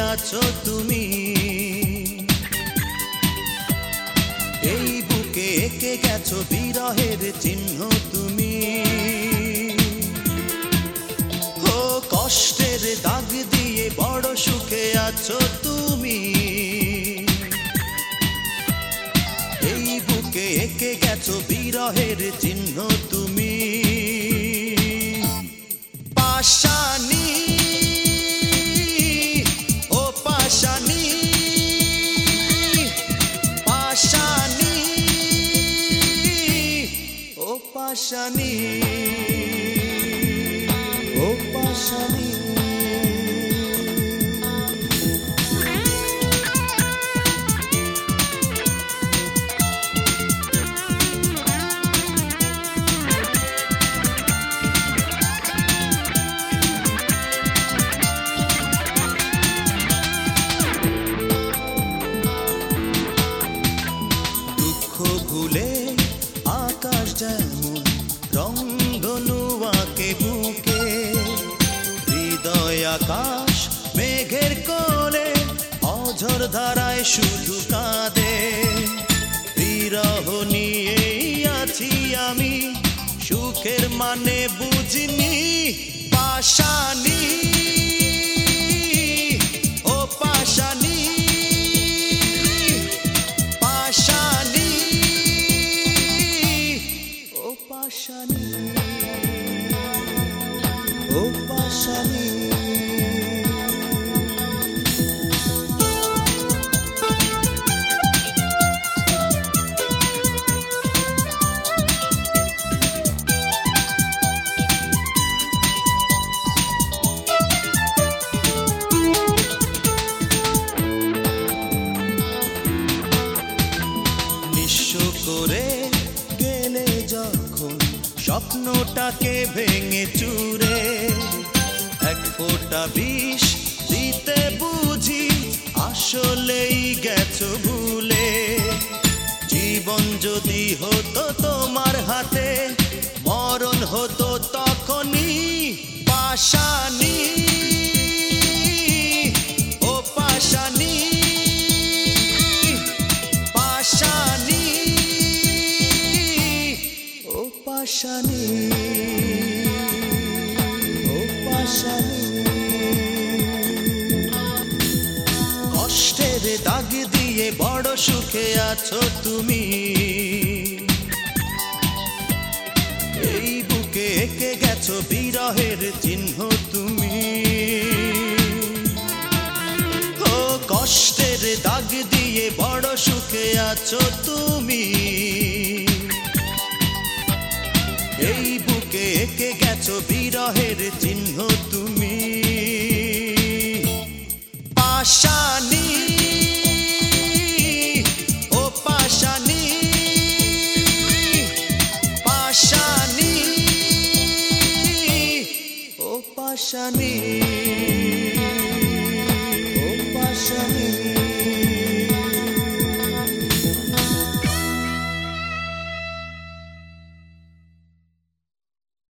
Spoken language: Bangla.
আছো তুমি, এই বুকে এঁকে গেছো বিরহের চিহ্ন তুমি। ও কষ্টের দাগ দিয়ে বড় সুখে আছো তুমি, এই বুকে এঁকে গেছো বিরহের চিহ্ন তুমি। পাশানি ও পাশানি, পাশানি ও পাশানি, ও পাশানি। ভুলে আকাশ যেমন রংধনু আঁকে বুকে, হৃদয় আকাশ মেঘের কোলে অঝোর ধারায় শুধু কাঁদে। বিরহ নিয়েই আছি আমি, সুখের মানে বুঝিনি। পাশানি ও পাশানি, পাশানি ও পাশানি, ও পাশানি। নিঃস্ব করে গেলে যখন স্বপ্নটাকে ভেঙে চুরে, এক ফোঁটা বিষ দিতে বুঝি আসলেই গেছো ভুলে। জীবন যদি হতো তোমার হাতে, মরণ হতো তখনই। পাশানি ও পাশানি, পাশানি ও পাশানি, ও পাশানি। কষ্টের দাগ দিয়ে বড় সুখে আছো তুমি, এই বুকে এঁকে গেছো বিরহের চিহ্ন তুমি। ও কষ্টের দাগ দিয়ে বড় সুখে আছো তুমি, এই বুকে এঁকে গেছো বিরহের চিহ্ন তুমি। পাশানি।